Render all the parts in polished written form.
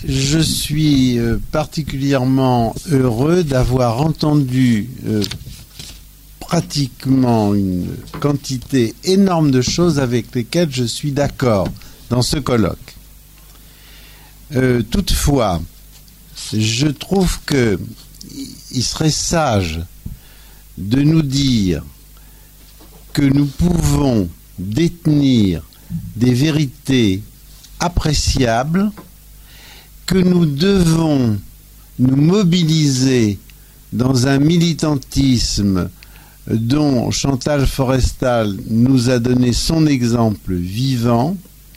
je suis particulièrement heureux d'avoir entendu pratiquement une quantité énorme de choses avec lesquelles je suis d'accord dans ce colloque. Toutefois, je trouve qu'il serait sage de nous dire que nous pouvons détenir des vérités appréciables, que nous devons nous mobiliser dans un militantisme dont Chantal Forestal nous a donné son exemple vivant.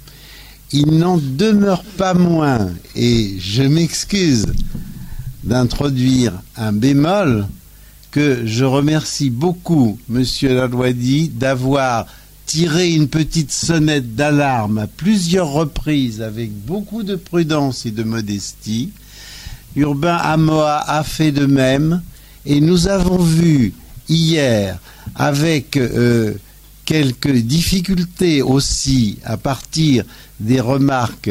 Il n'en demeure pas moins, et je m'excuse d'introduire un bémol, que je remercie beaucoup Monsieur Lalouadi d'avoir tiré une petite sonnette d'alarme à plusieurs reprises avec beaucoup de prudence et de modestie. Urbain Amoa a fait de même, et nous avons vu hier, avec quelques difficultés aussi à partir des remarques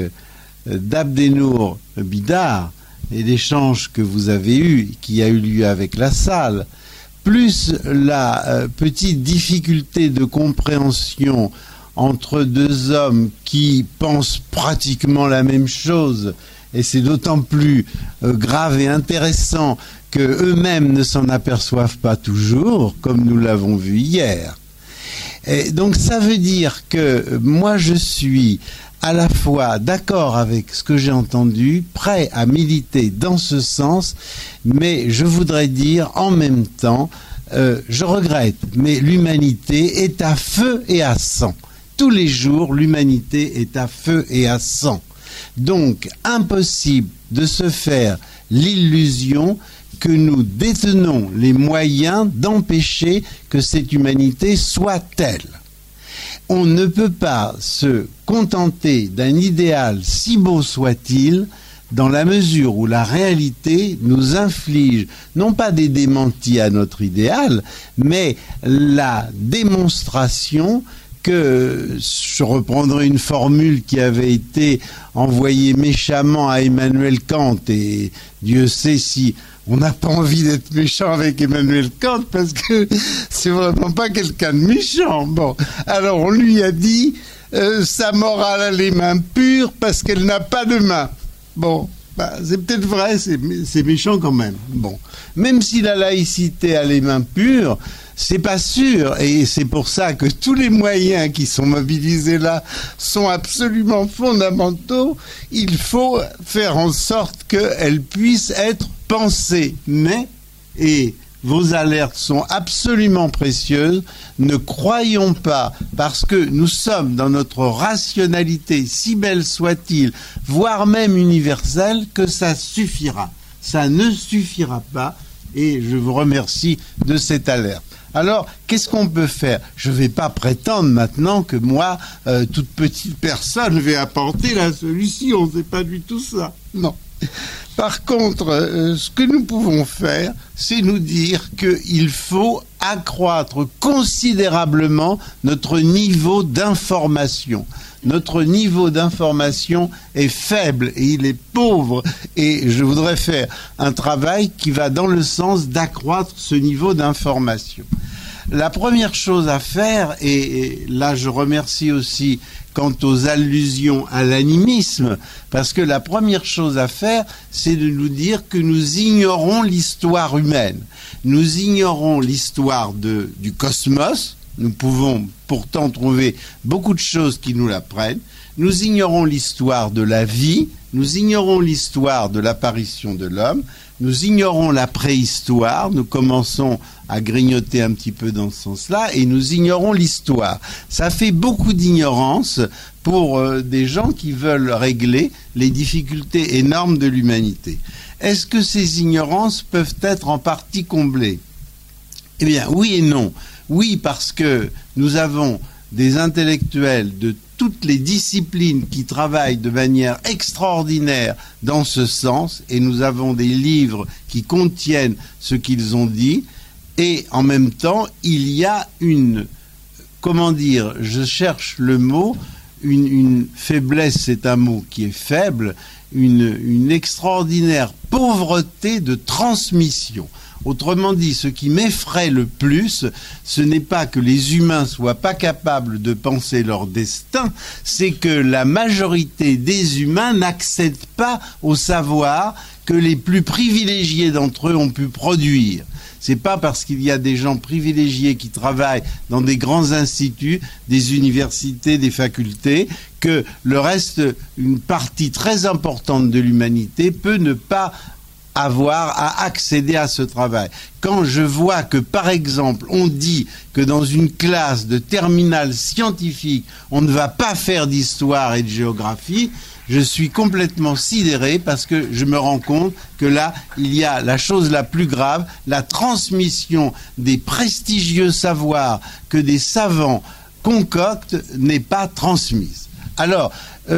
d'Abdenour Bidar et l'échange que vous avez eu, qui a eu lieu avec la salle, plus la petite difficulté de compréhension entre deux hommes qui pensent pratiquement la même chose, et c'est d'autant plus grave et intéressant qu'eux-mêmes ne s'en aperçoivent pas toujours, comme nous l'avons vu hier. Et donc ça veut dire que moi je suis à la fois d'accord avec ce que j'ai entendu, prêt à militer dans ce sens, mais je voudrais dire en même temps, je regrette, mais l'humanité est à feu et à sang. Tous les jours, l'humanité est à feu et à sang. Donc, impossible de se faire l'illusion que nous détenons les moyens d'empêcher que cette humanité soit telle. On ne peut pas se contenter d'un idéal, si beau soit-il, dans la mesure où la réalité nous inflige non pas des démentis à notre idéal, mais la démonstration que, je reprendrai une formule qui avait été envoyée méchamment à Emmanuel Kant, et Dieu sait si on n'a pas envie d'être méchant avec Emmanuel Kant, parce que c'est vraiment pas quelqu'un de méchant. Bon, alors on lui a dit sa morale a les mains pures parce qu'elle n'a pas de main. Bon, bah, c'est peut-être vrai, c'est méchant quand même. Bon, même si la laïcité a les mains pures, c'est pas sûr, et c'est pour ça que tous les moyens qui sont mobilisés là sont absolument fondamentaux. Il faut faire en sorte qu'elle puisse être pensée. Mais, et vos alertes sont absolument précieuses, ne croyons pas, parce que nous sommes dans notre rationalité, si belle soit-il, voire même universelle, que ça suffira. Ça ne suffira pas, et je vous remercie de cette alerte. Alors, qu'est-ce qu'on peut faire? Je ne vais pas prétendre maintenant que moi, toute petite personne, vais apporter la solution. C'est pas du tout ça. Non. Par contre, ce que nous pouvons faire, c'est nous dire qu'il faut accroître considérablement notre niveau d'information. Notre niveau d'information est faible et il est pauvre, et je voudrais faire un travail qui va dans le sens d'accroître ce niveau d'information. La première chose à faire, et là je remercie aussi quant aux allusions à l'animisme, parce que la première chose à faire, c'est de nous dire que nous ignorons l'histoire humaine. Nous ignorons l'histoire du cosmos. Nous pouvons pourtant trouver beaucoup de choses qui nous l'apprennent. Nous ignorons l'histoire de la vie, nous ignorons l'histoire de l'apparition de l'homme, nous ignorons la préhistoire, nous commençons à grignoter un petit peu dans ce sens-là, et nous ignorons l'histoire. Ça fait beaucoup d'ignorance pour des gens qui veulent régler les difficultés énormes de l'humanité. Est-ce que ces ignorances peuvent être en partie comblées? Eh bien, oui et non. Oui, parce que nous avons des intellectuels de toutes les disciplines qui travaillent de manière extraordinaire dans ce sens, et nous avons des livres qui contiennent ce qu'ils ont dit, et en même temps, il y a une, comment dire, je cherche le mot, une faiblesse, c'est un mot qui est faible, une extraordinaire pauvreté de transmission. Autrement dit, ce qui m'effraie le plus, ce n'est pas que les humains soient pas capables de penser leur destin, c'est que la majorité des humains n'accèdent pas au savoir que les plus privilégiés d'entre eux ont pu produire. C'est pas parce qu'il y a des gens privilégiés qui travaillent dans des grands instituts, des universités, des facultés, que le reste, une partie très importante de l'humanité peut ne pas avoir à accéder à ce travail. Quand je vois que, par exemple, on dit que dans une classe de terminale scientifique, on ne va pas faire d'histoire et de géographie, je suis complètement sidéré parce que je me rends compte que là, il y a la chose la plus grave, la transmission des prestigieux savoirs que des savants concoctent n'est pas transmise. Alors,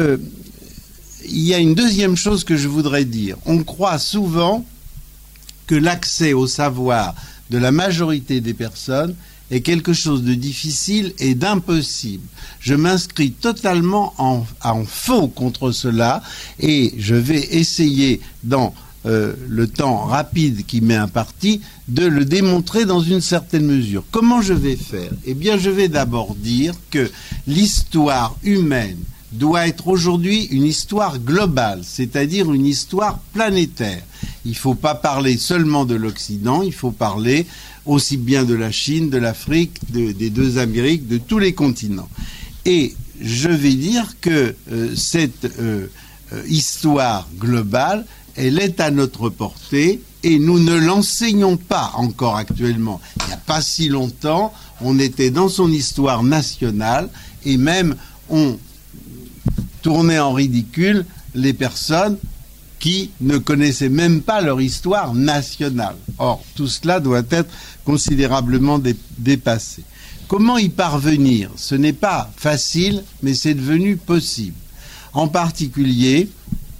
il y a une deuxième chose que je voudrais dire. On croit souvent que l'accès au savoir de la majorité des personnes est quelque chose de difficile et d'impossible. Je m'inscris totalement en faux contre cela et je vais essayer dans le temps rapide qui m'est imparti de le démontrer dans une certaine mesure. Comment je vais faire? Eh bien, je vais d'abord dire que l'histoire humaine doit être aujourd'hui une histoire globale, c'est-à-dire une histoire planétaire. Il ne faut pas parler seulement de l'Occident, il faut parler aussi bien de la Chine, de l'Afrique, des deux Amériques, de tous les continents. Et je vais dire que cette histoire globale, elle est à notre portée et nous ne l'enseignons pas encore actuellement. Il n'y a pas si longtemps, on était dans son histoire nationale et même on tournait en ridicule les personnes qui ne connaissaient même pas leur histoire nationale. Or, tout cela doit être considérablement dépassé. Comment y parvenir? Ce n'est pas facile, mais c'est devenu possible. En particulier,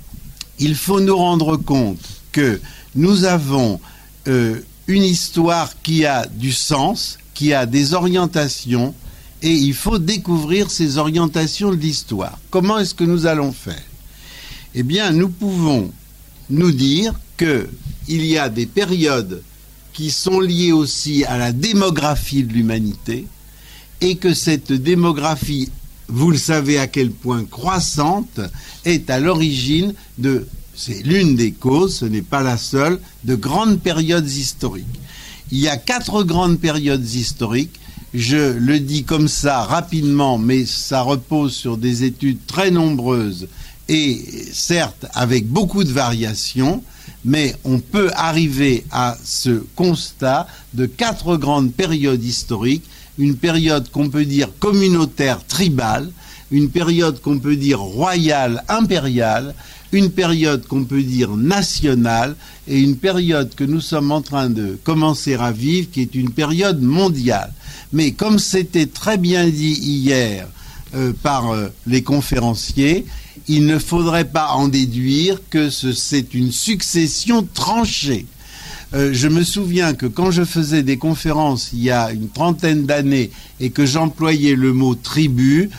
il faut nous rendre compte que nous avons une histoire qui a du sens, qui a des orientations, et il faut découvrir ces orientations de l'histoire. Comment est-ce que nous allons faire? Eh bien, nous pouvons nous dire qu'il y a des périodes qui sont liées aussi à la démographie de l'humanité, et que cette démographie, vous le savez à quel point croissante, est à l'origine c'est l'une des causes, ce n'est pas la seule, de grandes périodes historiques. Il y a 4 grandes périodes historiques. Je le dis comme ça rapidement, mais ça repose sur des études très nombreuses et certes avec beaucoup de variations, mais on peut arriver à ce constat de 4 grandes périodes historiques. Une période qu'on peut dire communautaire tribale, une période qu'on peut dire royale impériale, une période qu'on peut dire nationale et une période que nous sommes en train de commencer à vivre qui est une période mondiale. Mais comme c'était très bien dit hier par les conférenciers, il ne faudrait pas en déduire que c'est une succession tranchée. Je me souviens que quand je faisais des conférences il y a une trentaine d'années et que j'employais le mot tribu,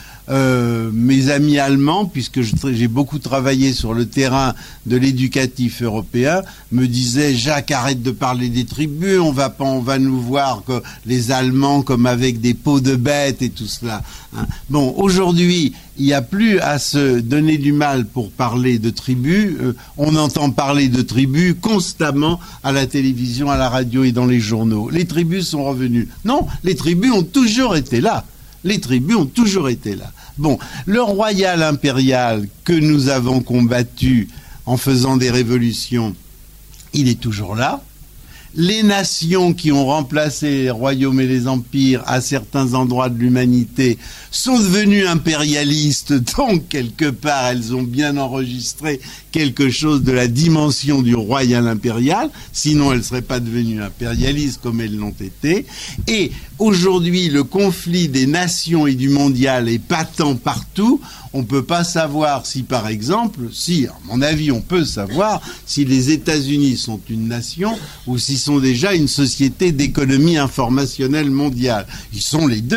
mes amis allemands, puisque j'ai beaucoup travaillé sur le terrain de l'éducatif européen, me disaient: Jacques, arrête de parler des tribus, on va nous voir que les Allemands comme avec des peaux de bêtes et tout cela. Hein. Bon, aujourd'hui, il n'y a plus à se donner du mal pour parler de tribus. On entend parler de tribus constamment à la télévision, à la radio et dans les journaux. Les tribus sont revenues. Non, les tribus ont toujours été là. Les tribus ont toujours été là. Bon, le royal impérial que nous avons combattu en faisant des révolutions, il est toujours là. Les nations qui ont remplacé les royaumes et les empires à certains endroits de l'humanité sont devenues impérialistes, donc quelque part elles ont bien enregistré quelque chose de la dimension du royal impérial, sinon elles ne seraient pas devenues impérialistes comme elles l'ont été. Et aujourd'hui, le conflit des nations et du mondial est patent partout. On ne peut pas savoir si, par exemple, à mon avis, on peut savoir si les États-Unis sont une nation ou s'ils sont déjà une société d'économie informationnelle mondiale. Ils sont les deux.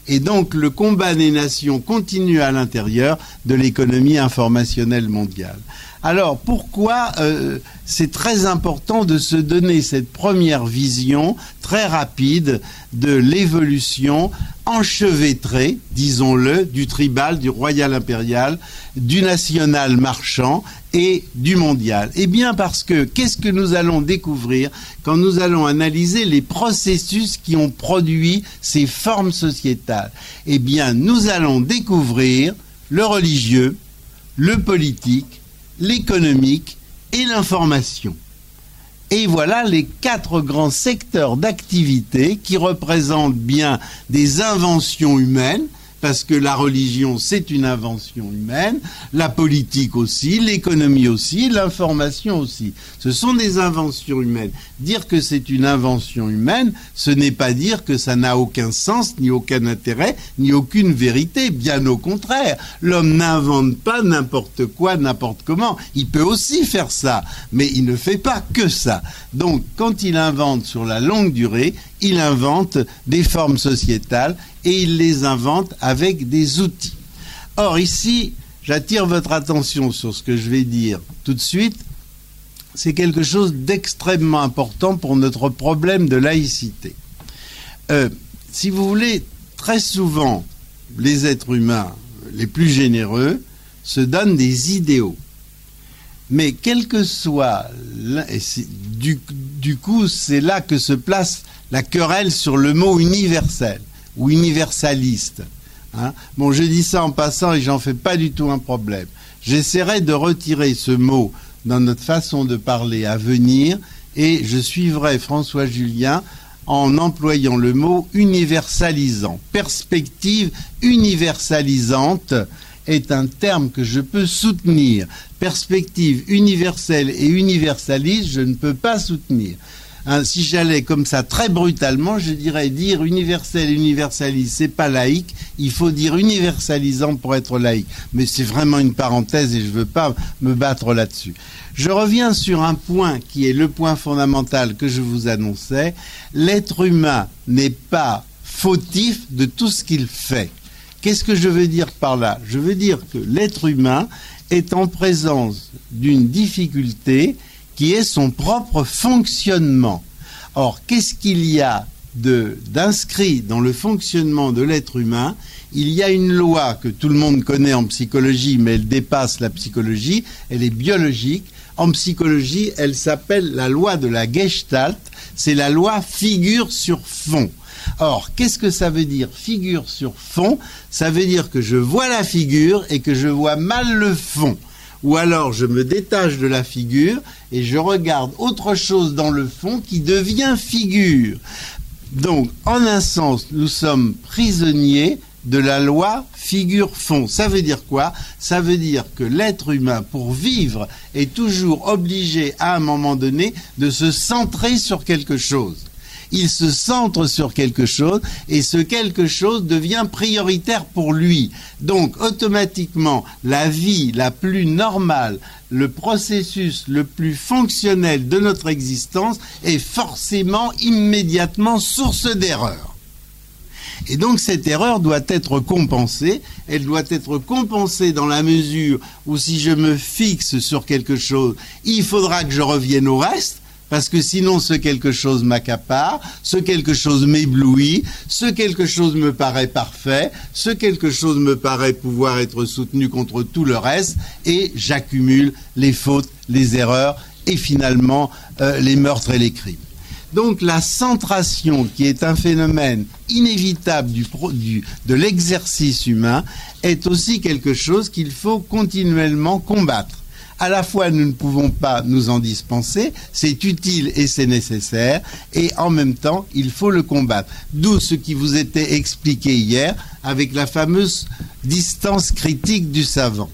Et donc le combat des nations continue à l'intérieur de l'économie informationnelle mondiale. Alors pourquoi c'est très important de se donner cette première vision très rapide de l'évolution enchevêtrée, disons-le, du tribal, du royal impérial, du national marchand et du mondial? Eh bien parce que qu'est-ce que nous allons découvrir quand nous allons analyser les processus qui ont produit ces formes sociétales? Eh bien nous allons découvrir le religieux, le politique, l'économique et l'information. Et voilà les 4 grands secteurs d'activité qui représentent bien des inventions humaines, parce que la religion, c'est une invention humaine, la politique aussi, l'économie aussi, l'information aussi. Ce sont des inventions humaines. Dire que c'est une invention humaine, ce n'est pas dire que ça n'a aucun sens, ni aucun intérêt, ni aucune vérité. Bien au contraire, l'homme n'invente pas n'importe quoi, n'importe comment. Il peut aussi faire ça, mais il ne fait pas que ça. Donc, quand il invente sur la longue durée, il invente des formes sociétales et il les invente avec des outils. Or, ici, j'attire votre attention sur ce que je vais dire tout de suite. C'est quelque chose d'extrêmement important pour notre problème de laïcité. Si vous voulez, très souvent, les êtres humains les plus généreux se donnent des idéaux. Mais quel que soit... Du coup, c'est là que se place la querelle sur le mot universel ou universaliste. Hein? Bon, je dis ça en passant et j'en fais pas du tout un problème. J'essaierai de retirer ce mot dans notre façon de parler à venir et je suivrai François Julien en employant le mot universalisant. Perspective universalisante est un terme que je peux soutenir. Perspective universelle et universaliste, je ne peux pas soutenir. Hein, si j'allais comme ça très brutalement, je dirais dire universel, universaliste, c'est pas laïque, il faut dire universalisant pour être laïque. Mais c'est vraiment une parenthèse et je veux pas me battre là-dessus. Je reviens sur un point qui est le point fondamental que je vous annonçais. L'être humain n'est pas fautif de tout ce qu'il fait. Qu'est-ce que je veux dire par là? Je veux dire que l'être humain est en présence d'une difficulté qui est son propre fonctionnement. Or, qu'est-ce qu'il y a d'inscrit dans le fonctionnement de l'être humain? Il y a une loi que tout le monde connaît en psychologie, mais elle dépasse la psychologie, elle est biologique. En psychologie, elle s'appelle la loi de la Gestalt, c'est la loi figure sur fond. Or, qu'est-ce que ça veut dire figure sur fond? Ça veut dire que je vois la figure et que je vois mal le fond. Ou alors je me détache de la figure et je regarde autre chose dans le fond qui devient figure. Donc, en un sens, nous sommes prisonniers de la loi figure-fond. Ça veut dire quoi? Ça veut dire que l'être humain, pour vivre, est toujours obligé, à un moment donné, de se centrer sur quelque chose. Il se centre sur quelque chose et ce quelque chose devient prioritaire pour lui. Donc, automatiquement, la vie la plus normale, le processus le plus fonctionnel de notre existence est forcément immédiatement source d'erreur. Et donc cette erreur doit être compensée. Elle doit être compensée dans la mesure où si je me fixe sur quelque chose, il faudra que je revienne au reste. Parce que sinon, ce quelque chose m'accapare, ce quelque chose m'éblouit, ce quelque chose me paraît parfait, ce quelque chose me paraît pouvoir être soutenu contre tout le reste, et j'accumule les fautes, les erreurs, et finalement les meurtres et les crimes. Donc la centration, qui est un phénomène inévitable de l'exercice humain, est aussi quelque chose qu'il faut continuellement combattre. À la fois, nous ne pouvons pas nous en dispenser, c'est utile et c'est nécessaire, et en même temps, il faut le combattre. D'où ce qui vous était expliqué hier avec la fameuse distance critique du savant.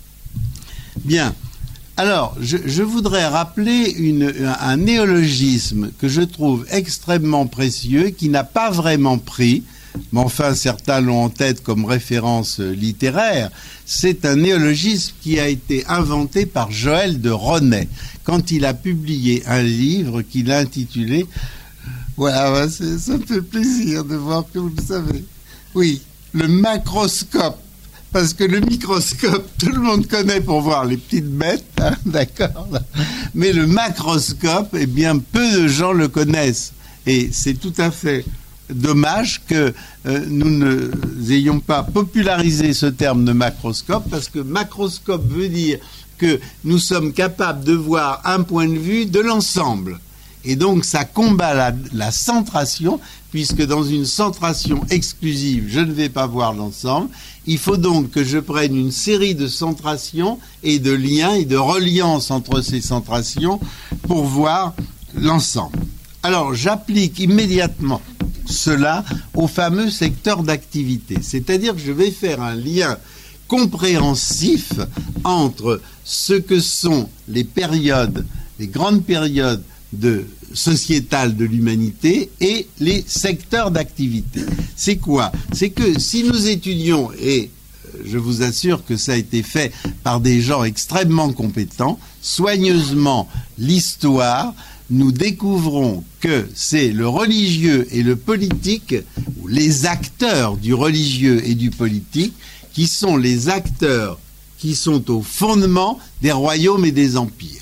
Bien. Alors, je voudrais rappeler un néologisme que je trouve extrêmement précieux, qui n'a pas vraiment pris, mais enfin certains l'ont en tête comme référence littéraire. C'est un néologisme qui a été inventé par Joël de Ronet, quand il a publié un livre qu'il a intitulé... Voilà, ça me fait plaisir de voir que vous le savez. Oui, le macroscope. Parce que le microscope, tout le monde connaît pour voir les petites bêtes, hein, d'accord. Mais le macroscope, eh bien, peu de gens le connaissent. Et c'est tout à fait dommage que nous n'ayons pas popularisé ce terme de macroscope, parce que macroscope veut dire que nous sommes capables de voir un point de vue de l'ensemble. Et donc ça combat la centration, puisque dans une centration exclusive, je ne vais pas voir l'ensemble. Il faut donc que je prenne une série de centrations et de liens et de reliances entre ces centrations pour voir l'ensemble. Alors j'applique immédiatement cela au fameux secteur d'activité. C'est-à-dire que je vais faire un lien compréhensif entre ce que sont les périodes, les grandes périodes sociétales de l'humanité et les secteurs d'activité. C'est quoi? C'est que si nous étudions, et je vous assure que ça a été fait par des gens extrêmement compétents, soigneusement l'histoire, nous découvrons que c'est le religieux et le politique, ou les acteurs du religieux et du politique, qui sont les acteurs qui sont au fondement des royaumes et des empires.